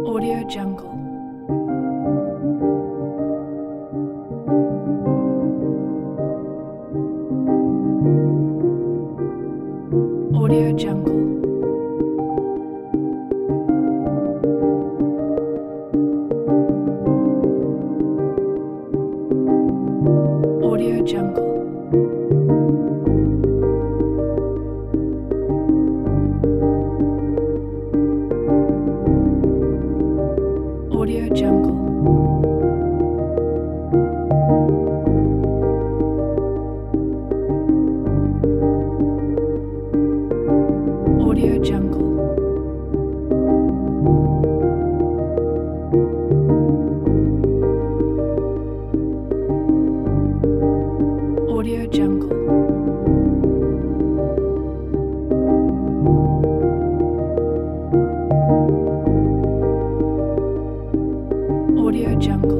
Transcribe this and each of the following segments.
Audio Jungle. Audio Jungle. Audio Jungle. Audio Jungle. Audio Jungle. Audio Jungle. Audio Jungle.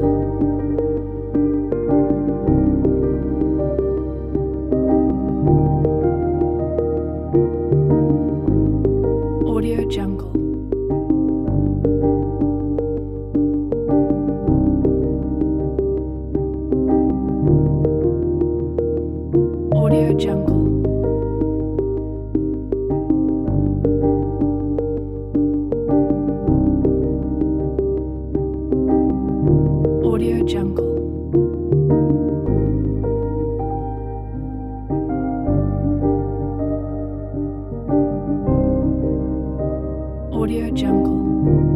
Audio Jungle. Audio Jungle. Audio Jungle. Audio Jungle.